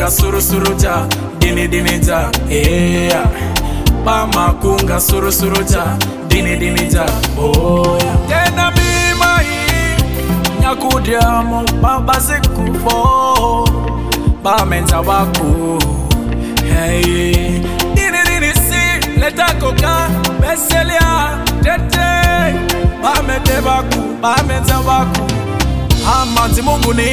kunga surusuruja dini dinija Bama kunga surusuruja dini dinija Tena mima hii nyakudiamo baba zikufo Bamenza waku Hey dini dini si leta koka beselia tete Bamete waku bamenza waku Amanzi Mungu ni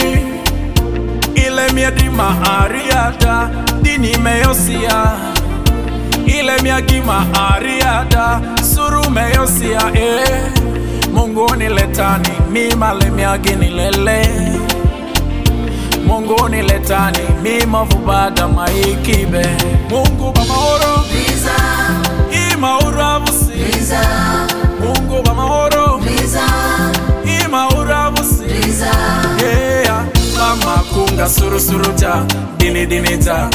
ile miadima ariada dini meyosia ile miagima ariada suru meyosia Mungu ni letani mima le miagini lele Mungu ni letani mima vubada maikibe Mungu bamahoro Biza Imaura vusi Biza Mungu bamahoro Biza Imaura vusi Biza Bama kunga surusuruja dini dinija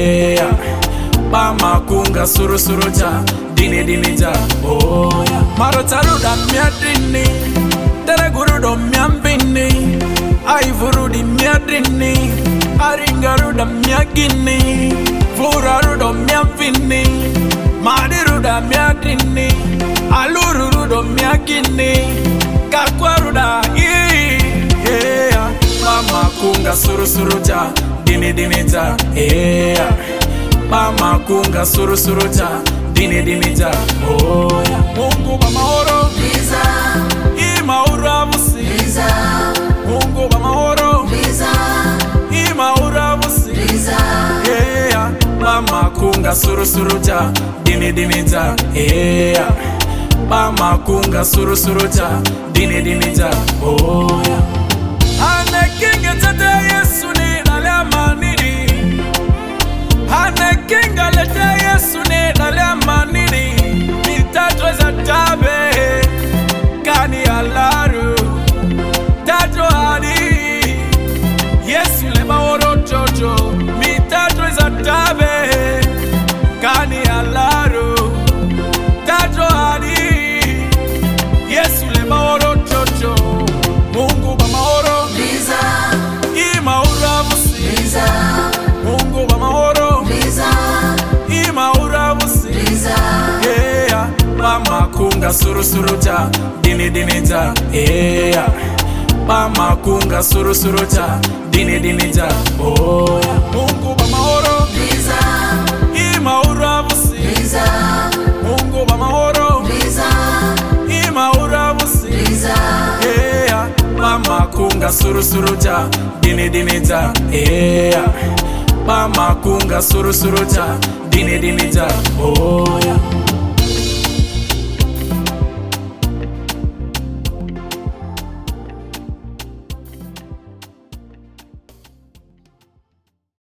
Bama kunga surusuruja dini dinija Marotaruda miadini Tere gurudo miambini Aivurudi miadini Aringaruda miagini Furarudo miavini Madiruda miadini Alururudo miagini Kakwaruda Bama kunga surusuruja dini dinija Bama kunga surusuruja dini dinija Mungu bamahoro Biza Imaura vusi Biza Mungu bamahoro Biza Imaura vusi Biza Bama kunga surusuruja dini dinija Bama kunga surusuruja dini dinija Hane kinga tete Yesu ni nalema nini Hane kinga lete Yesu ni nalema nini Mitatwe za tabe Kani alaru Tato hadi Yesu lema oro chocho Mitatwe za tabe Kani alaru Tato hadi Yesu lema oro chocho Mungu bamahoro Biza Imaura vusi Biza Mungu bamahoro Biza Imaura vusi Biza Bama kunga surusuruja dini dinija Bama kunga surusuruja dini dinija Mungu bamahoro Biza Imaura vusi Biza Mungu bamahoro Biza Imaura vusi Biza Bama kunga surusuruja dini dinija Bama kunga surusuruja dini dinija